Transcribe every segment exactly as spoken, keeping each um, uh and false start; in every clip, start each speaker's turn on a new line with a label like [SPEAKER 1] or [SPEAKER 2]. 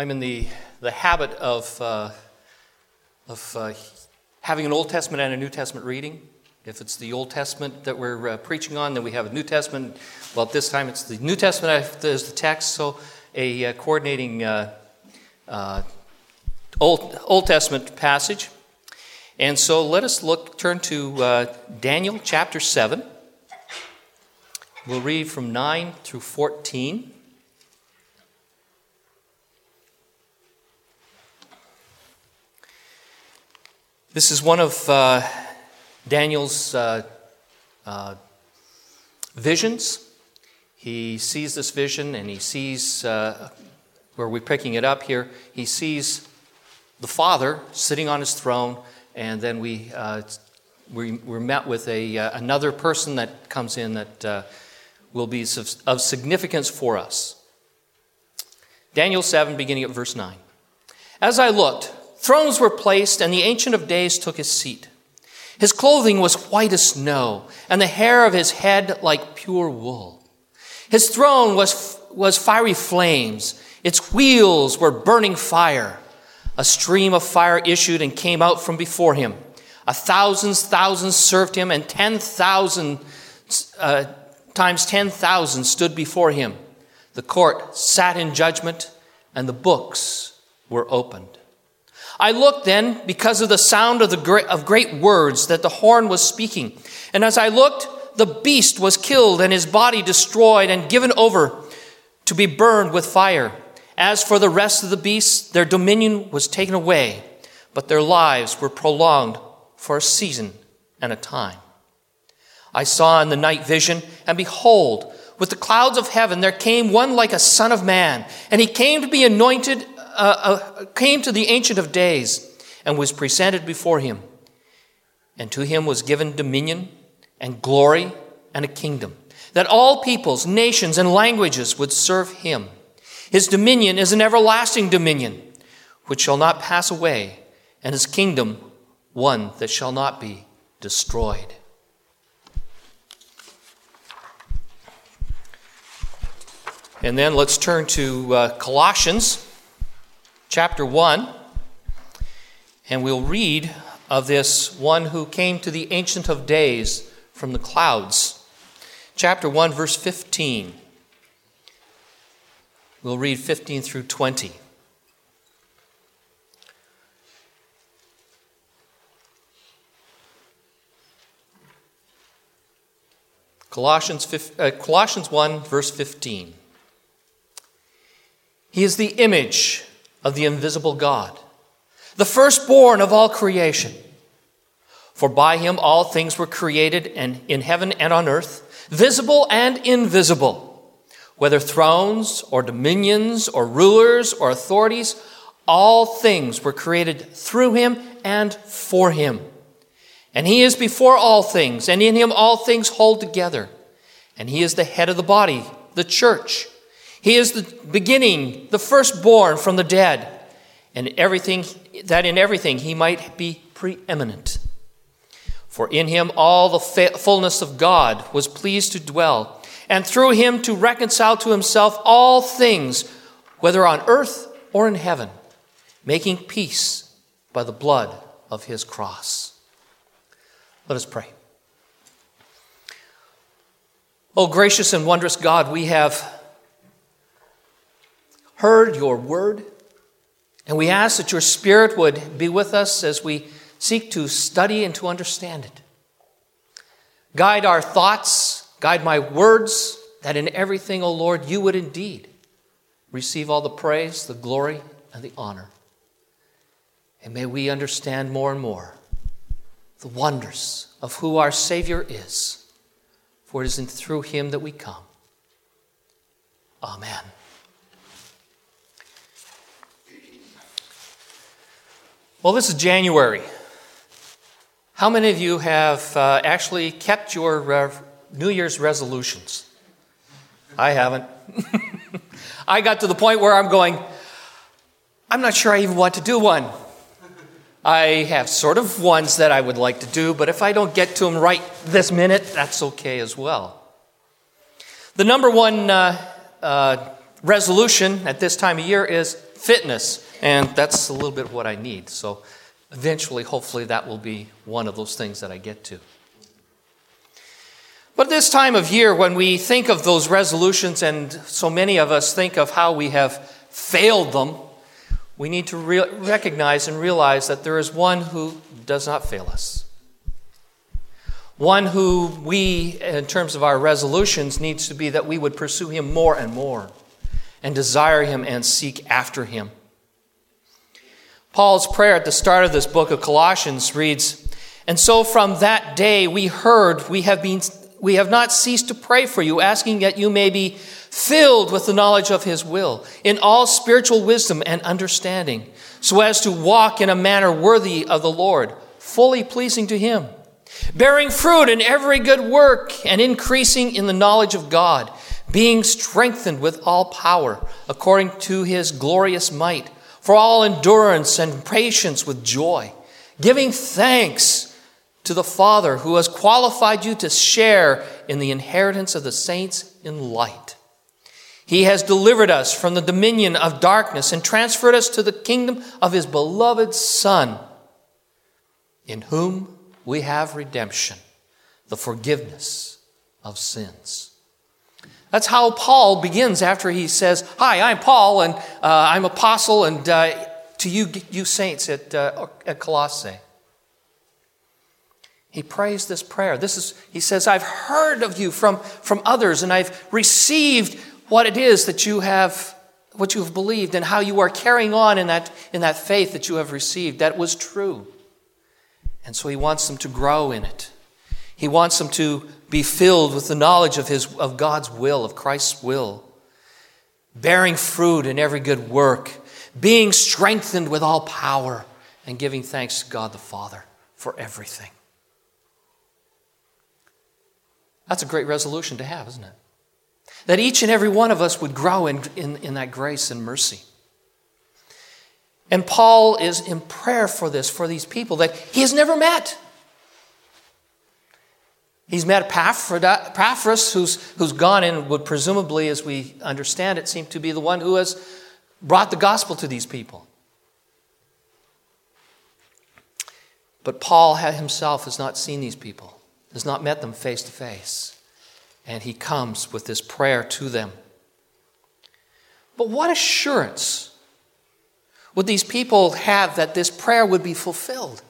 [SPEAKER 1] I'm in the, the habit of, uh, of uh, having an Old Testament and a New Testament reading. If it's the Old Testament that we're uh, preaching on, then we have a New Testament. Well, at this time it's the New Testament as the text, so a uh, coordinating uh, uh, Old, Old Testament passage. And so let us look, turn to uh, Daniel chapter seven. We'll read from nine through fourteen. This is one of uh, Daniel's uh, uh, visions. He sees this vision and he sees, uh, where we're picking it up here, he sees the Father sitting on his throne, and then we, uh, we, we're met with a, uh, another person that comes in that uh, will be of significance for us. Daniel seven, beginning at verse nine. As I looked, thrones were placed, and the Ancient of Days took his seat. His clothing was white as snow, and the hair of his head like pure wool. His throne was, was fiery flames. Its wheels were burning fire. A stream of fire issued and came out from before him. A thousand thousands served him, and ten thousand uh, times ten thousand stood before him. The court sat in judgment, and the books were opened. I looked then because of the sound of the great, of great words that the horn was speaking. And as I looked, the beast was killed and his body destroyed and given over to be burned with fire. As for the rest of the beasts, their dominion was taken away, but their lives were prolonged for a season and a time. I saw in the night vision, and behold, with the clouds of heaven there came one like a son of man, and he came to be anointed Uh, uh, came to the Ancient of Days and was presented before him. And to him was given dominion and glory and a kingdom, that all peoples, nations, and languages would serve him. His dominion is an everlasting dominion, which shall not pass away, and his kingdom one that shall not be destroyed. And then let's turn to uh, Colossians chapter one, and we'll read of this one who came to the Ancient of Days from the clouds. Chapter one, verse fifteen. We'll read fifteen through twenty. Colossians, uh, Colossians one, verse fifteen. He is the image of the invisible God, the firstborn of all creation. For by him all things were created, and in heaven and on earth, visible and invisible, whether thrones or dominions or rulers or authorities, all things were created through him and for him. And he is before all things, and in him all things hold together. And he is the head of the body, the church. He is the beginning, the firstborn from the dead, and everything that in everything he might be preeminent. For in him all the fullness of God was pleased to dwell, and through him to reconcile to himself all things, whether on earth or in heaven, making peace by the blood of his cross. Let us pray. O gracious and wondrous God, we have heard your word, and we ask that your Spirit would be with us as we seek to study and to understand it. Guide our thoughts, guide my words, that in everything, O Lord, you would indeed receive all the praise, the glory, and the honor. And may we understand more and more the wonders of who our Savior is, for it is through him that we come. Amen. Well, this is January. How many of you have uh, actually kept your uh, New Year's resolutions? I haven't. I got to the point where I'm going, I'm not sure I even want to do one. I have sort of ones that I would like to do, but if I don't get to them right this minute, that's okay as well. The number one uh, uh, resolution at this time of year is fitness, and that's a little bit of what I need. So eventually, hopefully, that will be one of those things that I get to. But this time of year, when we think of those resolutions, and so many of us think of how we have failed them, we need to re- recognize and realize that there is one who does not fail us. One who we, in terms of our resolutions, needs to be that we would pursue him more and more and desire him and seek after him. Paul's prayer at the start of this book of Colossians reads, "And so from that day we heard, we have been, we have not ceased to pray for you, asking that you may be filled with the knowledge of his will, in all spiritual wisdom and understanding, so as to walk in a manner worthy of the Lord, fully pleasing to him, bearing fruit in every good work and increasing in the knowledge of God, being strengthened with all power according to his glorious might, for all endurance and patience with joy, giving thanks to the Father who has qualified you to share in the inheritance of the saints in light. He has delivered us from the dominion of darkness and transferred us to the kingdom of his beloved Son, in whom we have redemption, the forgiveness of sins." That's how Paul begins after he says, "Hi, I'm Paul, and uh, I'm apostle, and uh, to you, you saints at, uh, at Colossae." He prays this prayer. This is, he says, "I've heard of you from, from others, and I've received what it is that you have, what you have believed, and how you are carrying on in that, in that faith that you have received. That was true." And so he wants them to grow in it. He wants them to be filled with the knowledge of his, of God's will, of Christ's will, bearing fruit in every good work, being strengthened with all power, and giving thanks to God the Father for everything. That's a great resolution to have, isn't it? That each and every one of us would grow in, in, in that grace and mercy. And Paul is in prayer for this, for these people that he has never met. He's met Epaphras, who's, who's gone in, would presumably, as we understand it, seem to be the one who has brought the gospel to these people. But Paul himself has not seen these people, has not met them face to face. And he comes with this prayer to them. But what assurance would these people have that this prayer would be fulfilled?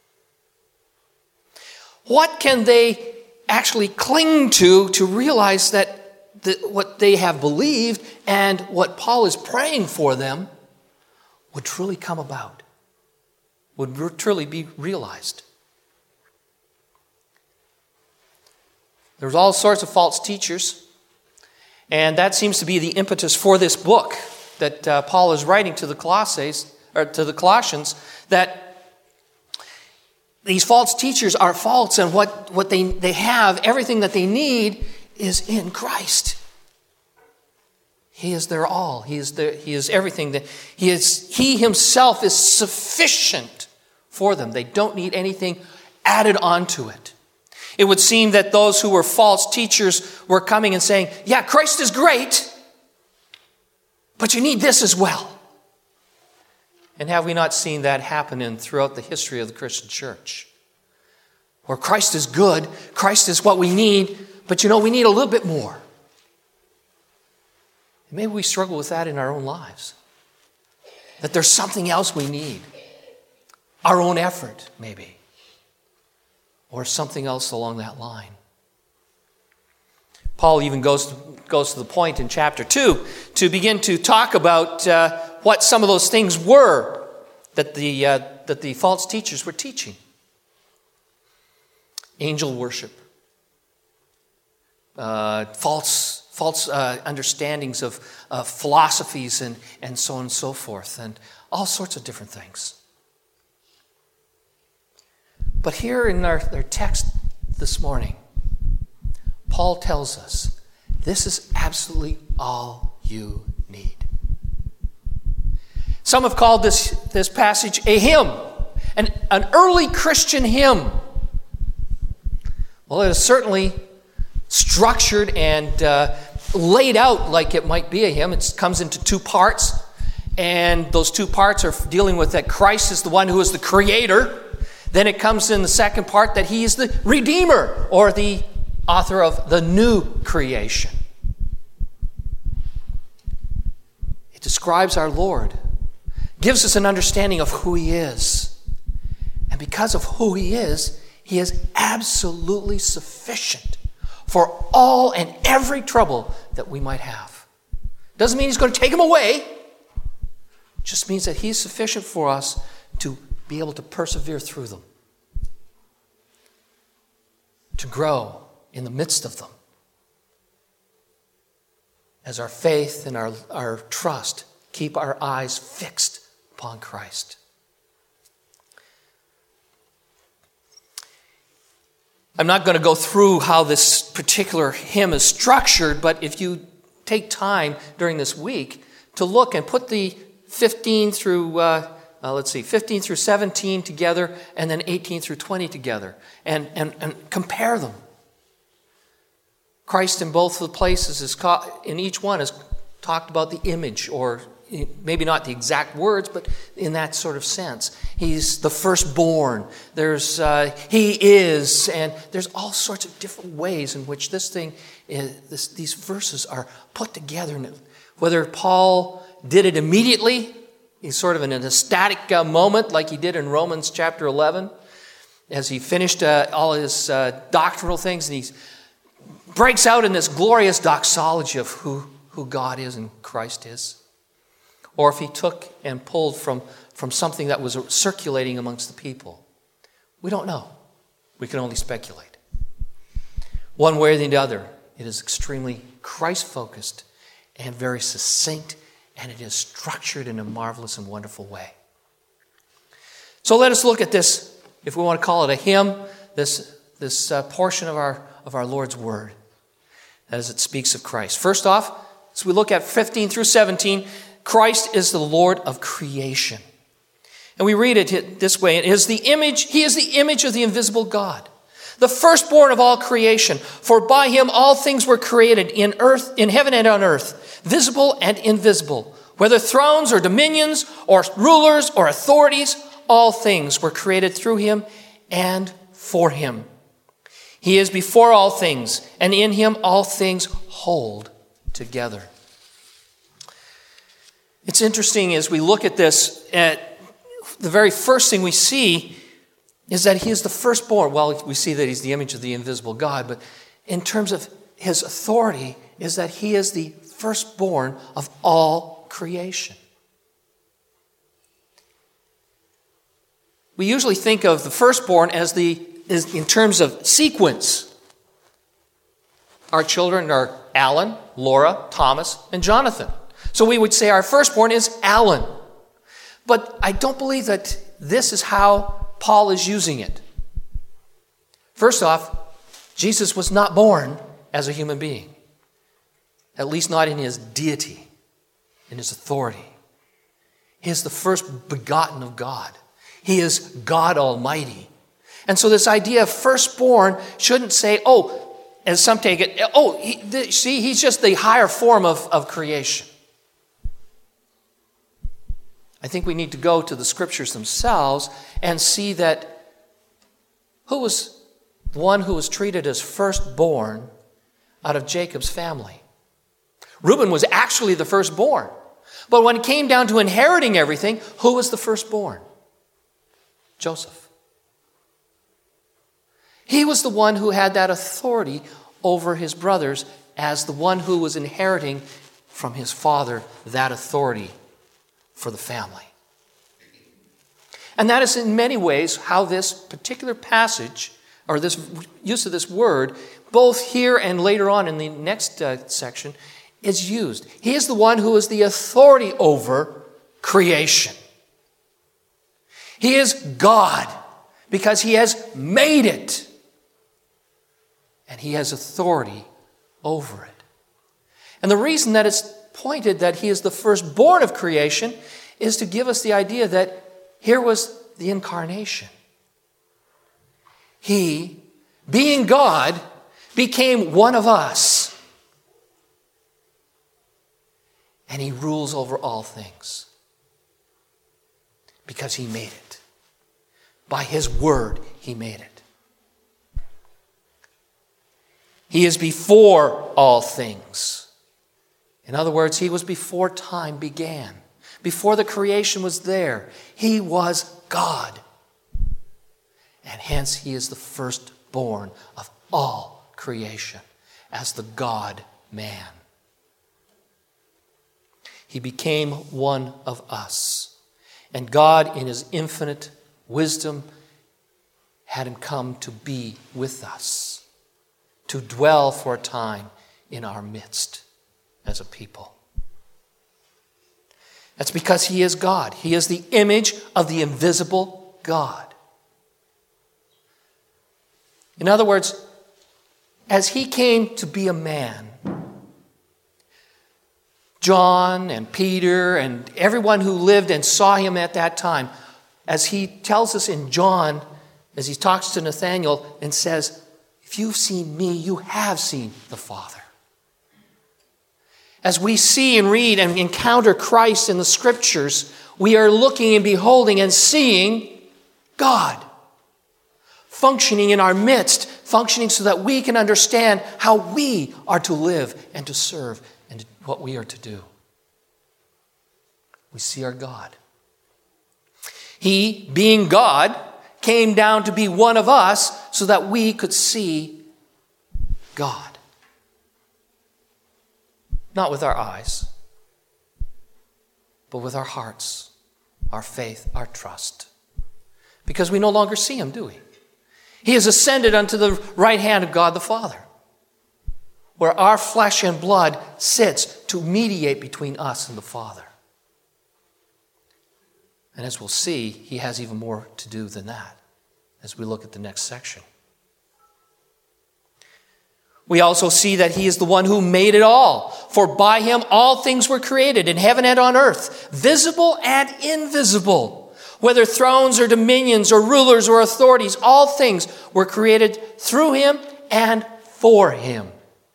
[SPEAKER 1] What can they actually cling to to realize that the, what they have believed and what Paul is praying for them would truly come about, would truly be realized? There's all sorts of false teachers, and that seems to be the impetus for this book that uh, Paul is writing to the Colossaes, or to the Colossians, that these false teachers are false, and what, what they, they have, everything that they need, is in Christ. He is their all. He is their, he is everything. That he is. He himself is sufficient for them. They don't need anything added onto it. It would seem that those who were false teachers were coming and saying, "Yeah, Christ is great, but you need this as well." And have we not seen that happen in throughout the history of the Christian church? Where Christ is good, Christ is what we need, but you know, we need a little bit more. And maybe we struggle with that in our own lives. That there's something else we need. Our own effort, maybe. Or something else along that line. Paul even goes to, goes to the point in chapter two to begin to talk about uh, what some of those things were that the, uh, that the false teachers were teaching. Angel worship. Uh, false false uh, understandings of uh, philosophies and, and so on and so forth. And all sorts of different things. But here in our, our text this morning, Paul tells us this is absolutely all you need. Some have called this, this passage a hymn, an, an early Christian hymn. Well, it is certainly structured and uh, laid out like it might be a hymn. It comes into two parts, and those two parts are dealing with that Christ is the one who is the creator. Then it comes in the second part that he is the redeemer, or the author of the new creation. It describes our Lord, gives us an understanding of who he is. And because of who he is, he is absolutely sufficient for all and every trouble that we might have. Doesn't mean he's going to take them away. It just means that he's sufficient for us to be able to persevere through them, to grow in the midst of them, as our faith and our, our trust keep our eyes fixed upon Christ. I'm not going to go through how this particular hymn is structured, but if you take time during this week to look and put the fifteen through, uh, uh, let's see, fifteen through seventeen together, and then eighteen through twenty together, and, and, and compare them. Christ in both the places, is caught, in each one, is talked about the image, or maybe not the exact words, but in that sort of sense. He's the firstborn. There's uh, he is, and there's all sorts of different ways in which this thing, is, this, these verses are put together. Whether Paul did it immediately, he's sort of in an ecstatic uh, moment, like he did in Romans chapter eleven, as he finished uh, all his uh, doctrinal things, and he breaks out in this glorious doxology of who, who God is and Christ is. Or if he took and pulled from, from something that was circulating amongst the people. We don't know. We can only speculate. One way or the other, it is extremely Christ-focused and very succinct, and it is structured in a marvelous and wonderful way. So let us look at this, if we want to call it a hymn, this, this uh, portion of our, of our Lord's Word, as it speaks of Christ. First off, as we look at fifteen through seventeen, Christ is the Lord of creation. And we read it this way: it is the image, he is the image of the invisible God, the firstborn of all creation. For by him all things were created in earth, in heaven and on earth, visible and invisible. Whether thrones or dominions or rulers or authorities, all things were created through him and for him. He is before all things, and in him all things hold together. It's interesting as we look at this, at the very first thing we see is that he is the firstborn. Well, we see that he's the image of the invisible God, but in terms of his authority is that he is the firstborn of all creation. We usually think of the firstborn as the is in terms of sequence. Our children are Alan, Laura, Thomas, and Jonathan. So we would say our firstborn is Alan. But I don't believe that this is how Paul is using it. First off, Jesus was not born as a human being. At least not in his deity, in his authority. He is the first begotten of God. He is God Almighty. And so this idea of firstborn shouldn't say, oh, as some take it, oh, he, the, see, he's just the higher form of, of creation. I think we need to go to the scriptures themselves and see that who was the one who was treated as firstborn out of Jacob's family? Reuben was actually the firstborn. But when it came down to inheriting everything, who was the firstborn? Joseph. He was the one who had that authority over his brothers as the one who was inheriting from his father that authority for the family. And that is in many ways how this particular passage, or this use of this word, both here and later on in the next uh, section, is used. He is the one who is the authority over creation. He is God because he has made it. And he has authority over it. And the reason that it's pointed that he is the firstborn of creation is to give us the idea that here was the incarnation. He, being God, became one of us. And he rules over all things. Because he made it. By his word, he made it. He is before all things. In other words, he was before time began. Before the creation was there, he was God. And hence he is the firstborn of all creation as the God-man. He became one of us. And God, in his infinite wisdom, had him come to be with us, to dwell for a time in our midst as a people. That's because he is God. He is the image of the invisible God. In other words, as he came to be a man, John and Peter and everyone who lived and saw him at that time, as he tells us in John, as he talks to Nathanael and says, if you've seen me, you have seen the Father. As we see and read and encounter Christ in the Scriptures, we are looking and beholding and seeing God functioning in our midst, functioning so that we can understand how we are to live and to serve and what we are to do. We see our God. He, being God, came down to be one of us so that we could see God. Not with our eyes, but with our hearts, our faith, our trust. Because we no longer see him, do we? He has ascended unto the right hand of God the Father, where our flesh and blood sits to mediate between us and the Father. And as we'll see, he has even more to do than that as we look at the next section. We also see that he is the one who made it all. For by him all things were created in heaven and on earth, visible and invisible. Whether thrones or dominions or rulers or authorities, all things were created through him and for him.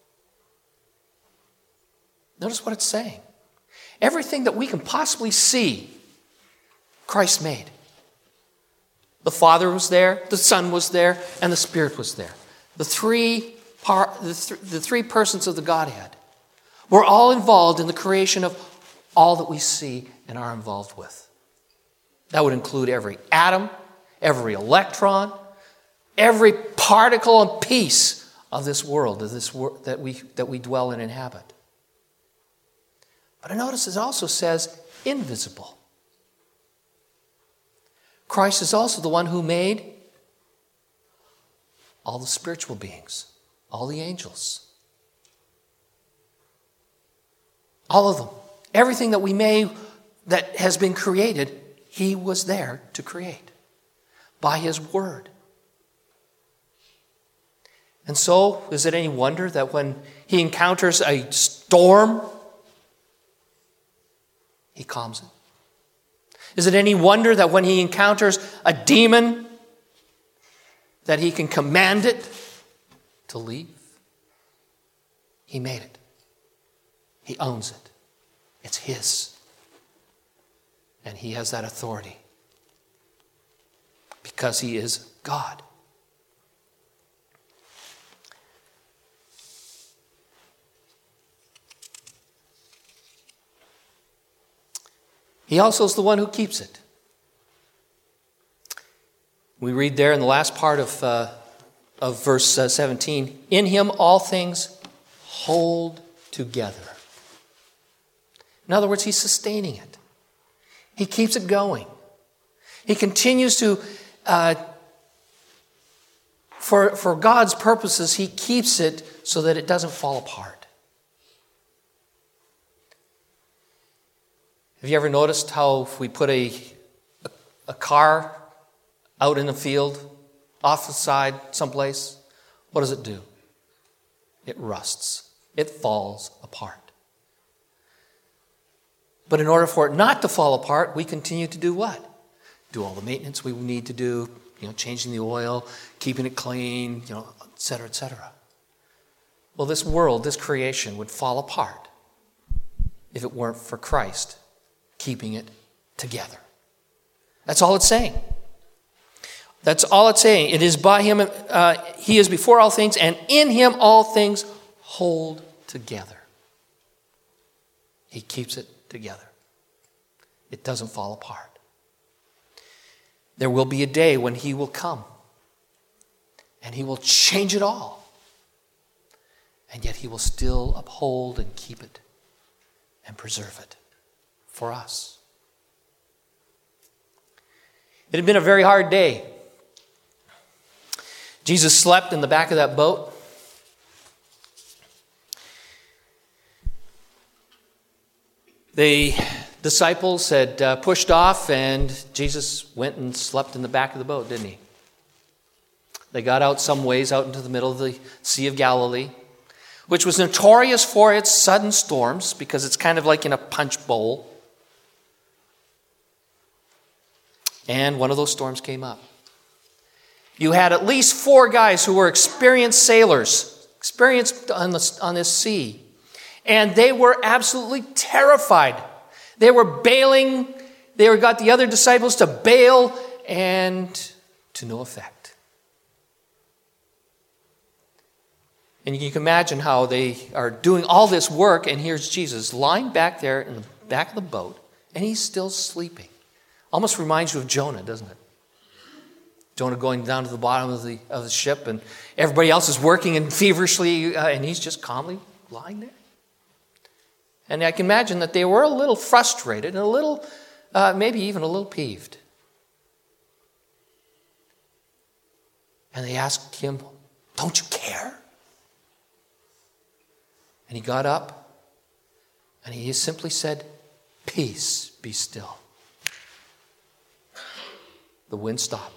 [SPEAKER 1] Notice what it's saying. Everything that we can possibly see, Christ made. The Father was there, the Son was there, and the Spirit was there. The three Part, the, th- the three persons of the Godhead were all involved in the creation of all that we see and are involved with. That would include every atom, every electron, every particle and piece of this world, of this wor- that we that we dwell and inhabit. But I notice it also says invisible. Christ is also the one who made all the spiritual beings. All the angels. All of them. Everything that we may, that has been created, he was there to create. By his word. And so, is it any wonder that when he encounters a storm, he calms it? Is it any wonder that when he encounters a demon, that he can command it to leave? He made it. He owns it. It's his. And he has that authority because he is God. He also is the one who keeps it. We read there in the last part of uh, of verse uh, seventeen, in him all things hold together. In other words, he's sustaining it. He keeps it going. He continues to, uh, for, for God's purposes, he keeps it so that it doesn't fall apart. Have you ever noticed how if we put a, a, a car out in the field, off the side someplace, what does it do? It rusts. It falls apart. But in order for it not to fall apart, we continue to do what? Do all the maintenance we need to do, you know, changing the oil, keeping it clean, you know, et cetera, et cetera. Well, this world, this creation would fall apart if it weren't for Christ keeping it together. That's all it's saying. That's all it's saying. It is by him, uh, he is before all things, and in him all things hold together. He keeps it together. It doesn't fall apart. There will be a day when he will come and he will change it all. And yet he will still uphold and keep it and preserve it for us. It had been a very hard day. Jesus slept in the back of that boat. The disciples had uh, pushed off, and Jesus went and slept in the back of the boat, didn't he? They got out some ways out into the middle of the Sea of Galilee, which was notorious for its sudden storms because it's kind of like in a punch bowl. And one of those storms came up. You had at least four guys who were experienced sailors, experienced on, the, on this sea. And they were absolutely terrified. They were bailing. They were, got the other disciples to bail, and to no effect. And you can imagine how they are doing all this work, and here's Jesus lying back there in the back of the boat, and he's still sleeping. Almost reminds you of Jonah, doesn't it? Jonah going down to the bottom of the of the ship, and everybody else is working and feverishly, uh, and he's just calmly lying there. And I can imagine that they were a little frustrated and a little, uh, maybe even a little peeved. And they asked him, "Don't you care?" And he got up and he simply said, "Peace, be still." The wind stopped.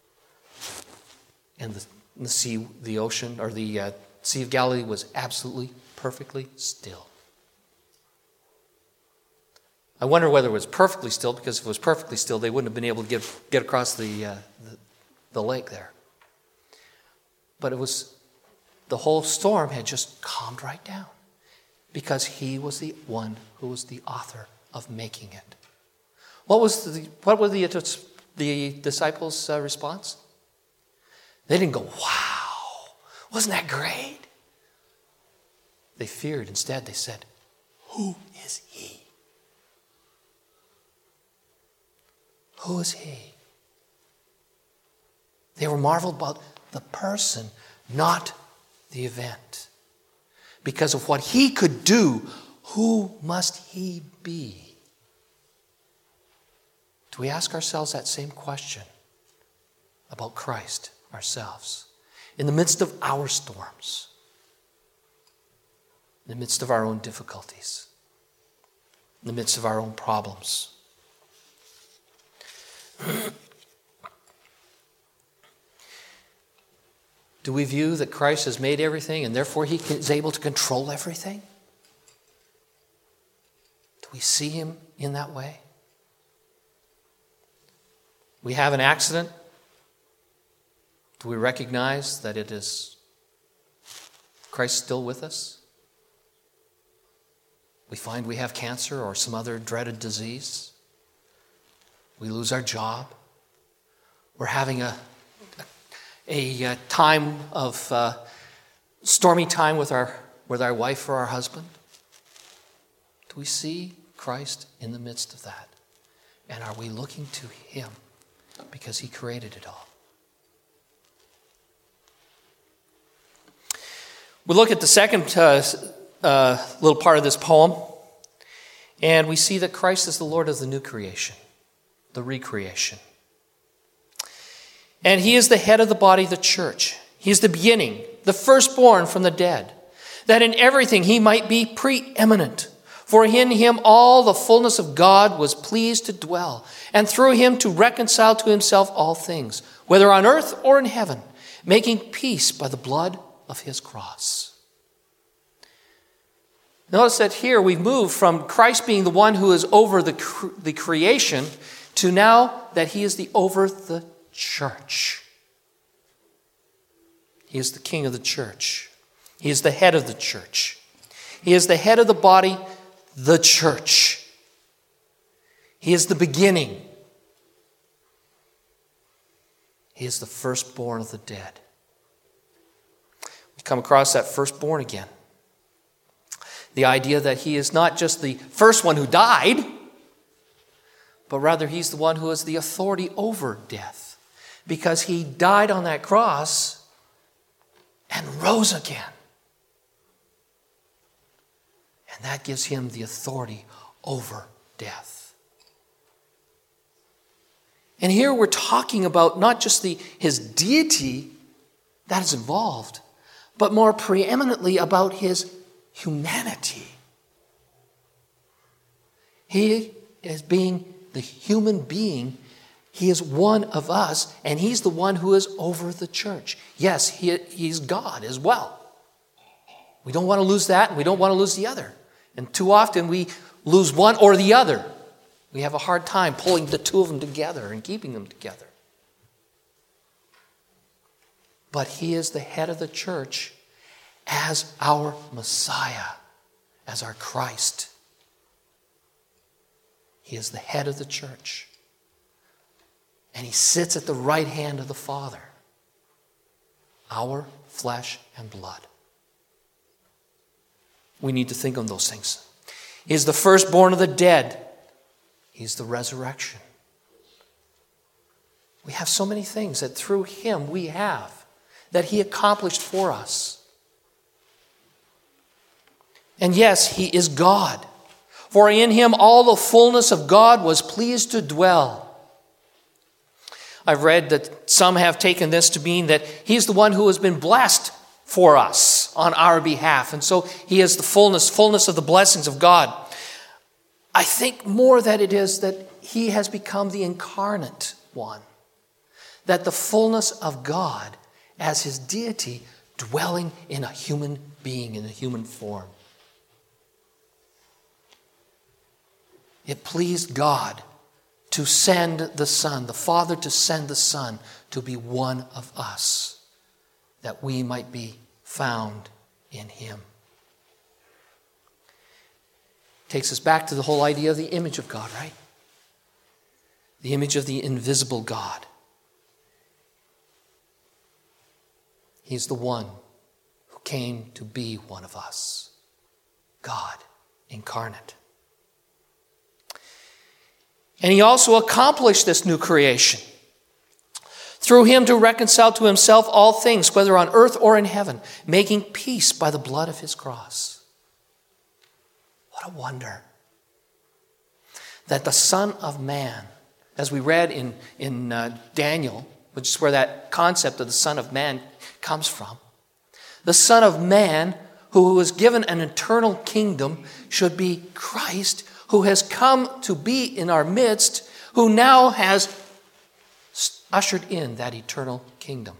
[SPEAKER 1] And the, the sea, the ocean, or the uh, Sea of Galilee was absolutely, perfectly still. I wonder whether it was perfectly still, because if it was perfectly still, they wouldn't have been able to get, get across the, uh, the, the lake there. But it was, the whole storm had just calmed right down, because he was the one who was the author of making it. What was the, what was the, the disciples' uh, response? They didn't go, "Wow, wasn't that great?" They feared. Instead, they said, "Who is he? Who is he?" They were marveled about the person, not the event. Because of what he could do, who must he be? Do we ask ourselves that same question about Christ ourselves? In the midst of our storms, in the midst of our own difficulties, in the midst of our own problems. Do we view that Christ has made everything and therefore he is able to control everything? Do we see him in that way? We have an accident. Do we recognize that it is Christ still with us? We find we have cancer or some other dreaded disease. We lose our job. We're having a, a, a time of uh, stormy time with our, with our wife or our husband. Do we see Christ in the midst of that? And are we looking to him because he created it all? We look at the second uh, uh, little part of this poem, and we see that Christ is the Lord of the new creation, the recreation. And he is the head of the body, the church. He is the beginning, the firstborn from the dead, that in everything he might be preeminent. For in him all the fullness of God was pleased to dwell, and through him to reconcile to himself all things, whether on earth or in heaven, making peace by the blood of his cross. Notice that here we've moved from Christ being the one who is over the, cre- the creation to now that he is the over the church. He is the king of the church. He is the head of the church. He is the head of the body, the church. He is the beginning. He is the firstborn of the dead. We come across that firstborn again. The idea that he is not just the first one who died, but rather he's the one who has the authority over death, because he died on that cross and rose again. And that gives him the authority over death. And here we're talking about not just the, his deity that is involved, but more preeminently about his humanity. He, as being the human being, he is one of us, and he's the one who is over the church. Yes, he, he's God as well. We don't want to lose that, and we don't want to lose the other. And too often we lose one or the other. We have a hard time pulling the two of them together and keeping them together. But he is the head of the church as our Messiah, as our Christ. He is the head of the church. And he sits at the right hand of the Father, our flesh and blood. We need to think on those things. He is the firstborn of the dead. He's the resurrection. We have so many things that through him we have, that he accomplished for us. And yes, he is God. For in him all the fullness of God was pleased to dwell. I've read that some have taken this to mean that he's the one who has been blessed for us on our behalf. And so he has the fullness, fullness of the blessings of God. I think more that it is that he has become the incarnate one. That the fullness of God as his deity dwelling in a human being, in a human form. It pleased God to send the Son, the Father to send the Son to be one of us, that we might be found in him. Takes us back to the whole idea of the image of God, right? The image of the invisible God. He's the one who came to be one of us. God incarnate. And he also accomplished this new creation through him to reconcile to himself all things, whether on earth or in heaven, making peace by the blood of his cross. What a wonder that the Son of Man, as we read in, in uh, Daniel, which is where that concept of the Son of Man comes from, the Son of Man who was given an eternal kingdom should be Christ, who has come to be in our midst, who now has ushered in that eternal kingdom.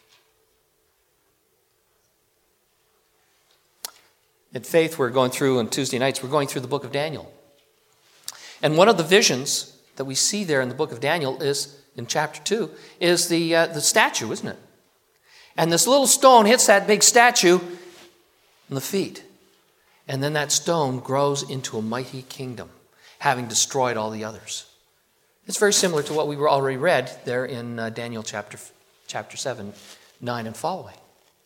[SPEAKER 1] At Faith, we're going through, on Tuesday nights, we're going through the book of Daniel. And one of the visions that we see there in the book of Daniel is, in chapter two, is the, uh, the statue, isn't it? And this little stone hits that big statue in the feet. And then that stone grows into a mighty kingdom, having destroyed all the others. It's very similar to what we were already read there in uh, Daniel chapter, chapter seven, nine and following.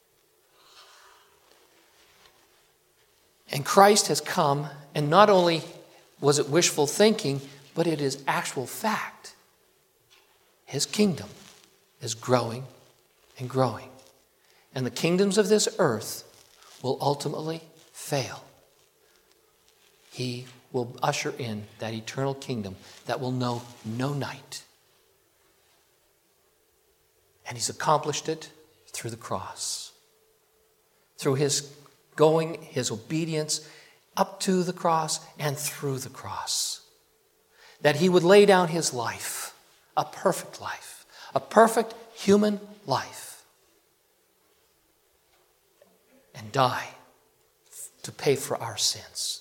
[SPEAKER 1] And Christ has come, and not only was it wishful thinking, but it is actual fact. His kingdom is growing and growing. And the kingdoms of this earth will ultimately fail. He will usher in that eternal kingdom that will know no night. And he's accomplished it through the cross. Through his going, his obedience up to the cross and through the cross. That he would lay down his life, a perfect life, a perfect human life, and die to pay for our sins.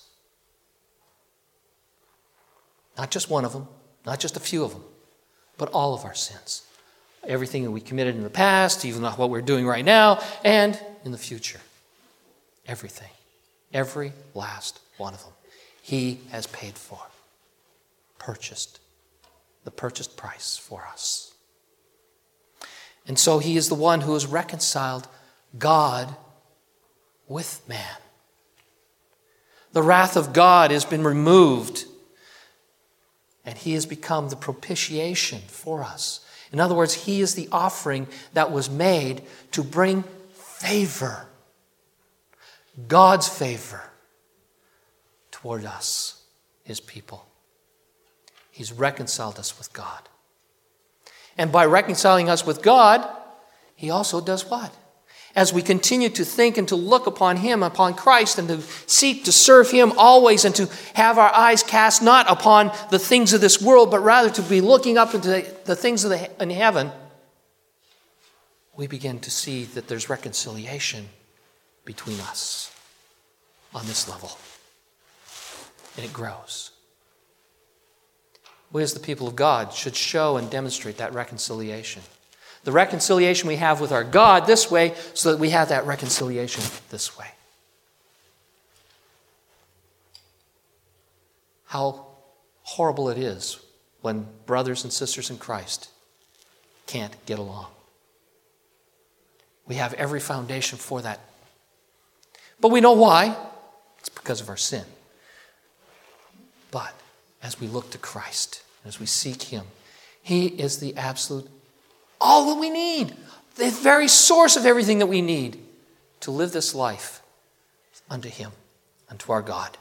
[SPEAKER 1] Not just one of them, not just a few of them, but all of our sins. Everything that we committed in the past, even what we're doing right now, and in the future. Everything. Every last one of them. He has paid for, purchased, the purchased price for us. And so he is the one who has reconciled God with man. The wrath of God has been removed, and he has become the propitiation for us. In other words, he is the offering that was made to bring favor, God's favor, toward us, his people. He's reconciled us with God. And by reconciling us with God, he also does what? As we continue to think and to look upon him, upon Christ, and to seek to serve him always, and to have our eyes cast not upon the things of this world, but rather to be looking up into the things of the, in heaven, we begin to see that there's reconciliation between us on this level. And it grows. We as the people of God should show and demonstrate that reconciliation. The reconciliation we have with our God this way, so that we have that reconciliation this way. How horrible it is when brothers and sisters in Christ can't get along. We have every foundation for that. But we know why. It's because of our sin. But as we look to Christ, as we seek him, he is the absolute, all that we need, the very source of everything that we need to live this life unto him, unto our God.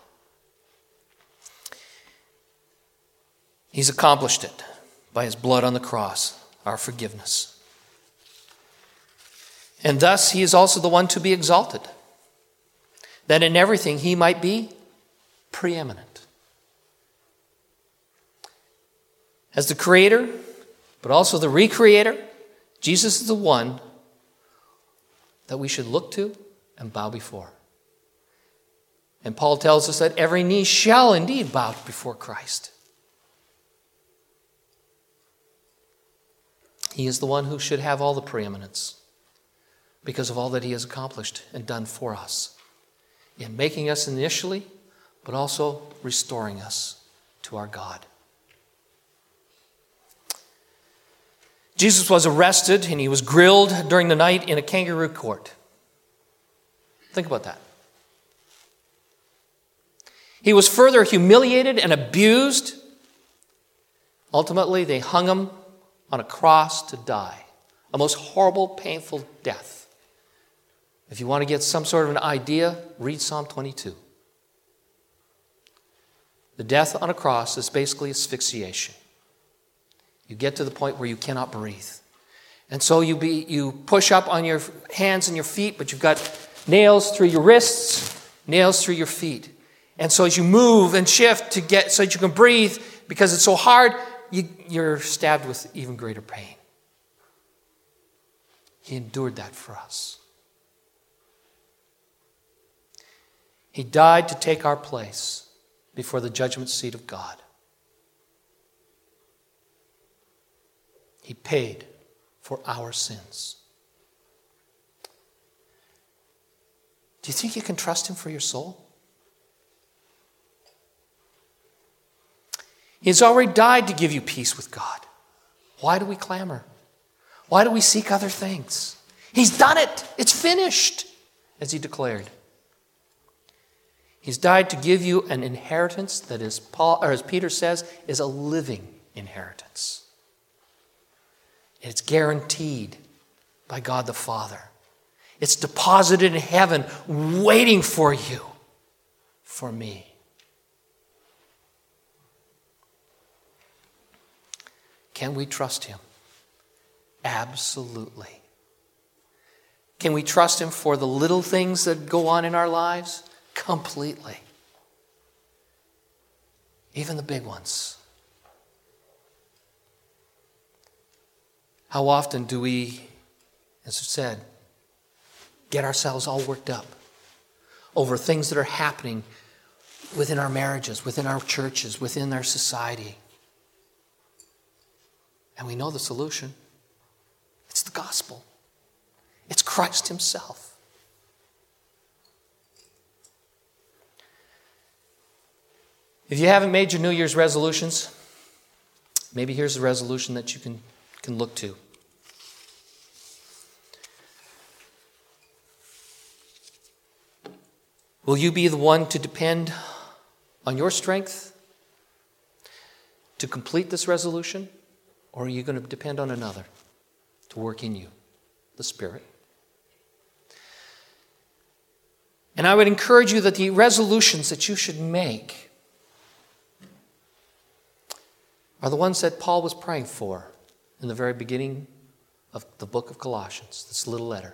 [SPEAKER 1] He's accomplished it by his blood on the cross, our forgiveness. And thus he is also the one to be exalted, that in everything he might be preeminent. As the creator, but also the recreator, Jesus is the one that we should look to and bow before. And Paul tells us that every knee shall indeed bow before Christ. He is the one who should have all the preeminence because of all that he has accomplished and done for us in making us initially, but also restoring us to our God. Jesus was arrested and he was grilled during the night in a kangaroo court. Think about that. He was further humiliated and abused. Ultimately, they hung him on a cross to die. A most horrible, painful death. If you want to get some sort of an idea, read Psalm twenty-two. The death on a cross is basically asphyxiation. You get to the point where you cannot breathe. And so you be you push up on your hands and your feet, but you've got nails through your wrists, nails through your feet. And so as you move and shift to get so that you can breathe, because it's so hard, you, you're stabbed with even greater pain. He endured that for us. He died to take our place before the judgment seat of God. He paid for our sins. Do you think you can trust him for your soul? He's already died to give you peace with God. Why do we clamor? Why do we seek other things? He's done it. It's finished, as he declared. He's died to give you an inheritance that is, Paul, or as Peter says, is a living inheritance. It's guaranteed by God the Father. It's deposited in heaven, waiting for you, for me. Can we trust him? Absolutely. Can we trust him for the little things that go on in our lives? Completely. Even the big ones. How often do we, as I said, get ourselves all worked up over things that are happening within our marriages, within our churches, within our society? And we know the solution. It's the gospel. It's Christ himself. If you haven't made your New Year's resolutions, maybe here's a resolution that you can, can look to. Will you be the one to depend on your strength to complete this resolution? Or are you going to depend on another to work in you, the Spirit? And I would encourage you that the resolutions that you should make are the ones that Paul was praying for in the very beginning of the book of Colossians, this little letter.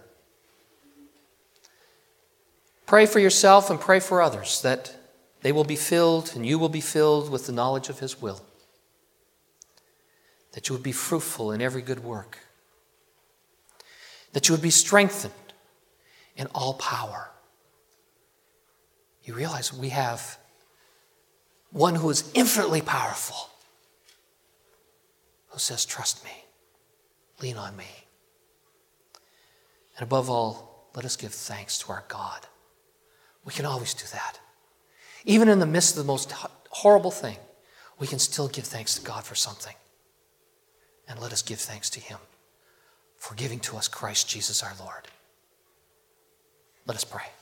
[SPEAKER 1] Pray for yourself and pray for others that they will be filled and you will be filled with the knowledge of His will. That you would be fruitful in every good work. That you would be strengthened in all power. You realize we have one who is infinitely powerful, who says, trust me, lean on me. And above all, let us give thanks to our God. We can always do that. Even in the midst of the most horrible thing, we can still give thanks to God for something. And let us give thanks to Him for giving to us Christ Jesus our Lord. Let us pray.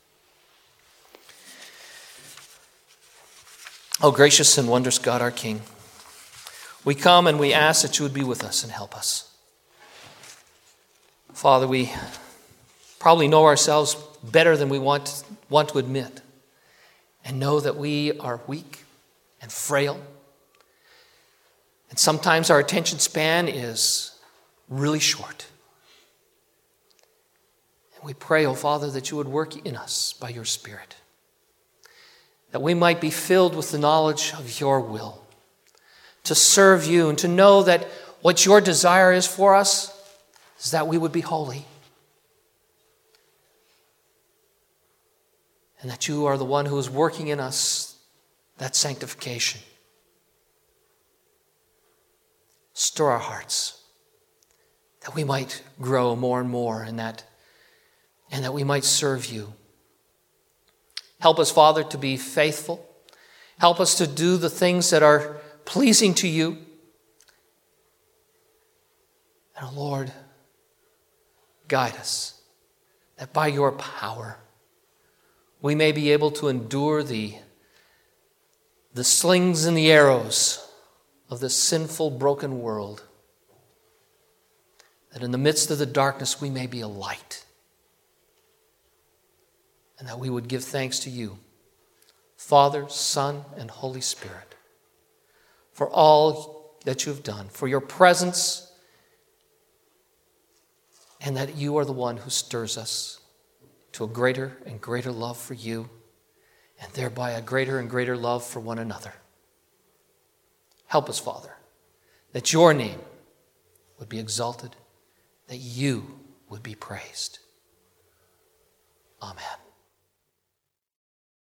[SPEAKER 1] Oh, gracious and wondrous God, our King, we come and we ask that you would be with us and help us. Father, we probably know ourselves better than we want, want to admit, and know that we are weak and frail. And sometimes our attention span is really short. And we pray, oh Father, that you would work in us by your Spirit, that we might be filled with the knowledge of your will, to serve you and to know that what your desire is for us is that we would be holy. And that you are the one who is working in us that sanctification. Stir our hearts, that we might grow more and more in that, and that we might serve you. Help us, Father, to be faithful. Help us to do the things that are pleasing to you. And, oh Lord, guide us, that by your power we may be able to endure the, the slings and the arrows of this sinful, broken world. That in the midst of the darkness we may be a light. And that we would give thanks to you, Father, Son, and Holy Spirit, for all that you've done, for your presence, and that you are the one who stirs us to a greater and greater love for you, and thereby a greater and greater love for one another. Help us, Father, that your name would be exalted, that you would be praised. Amen.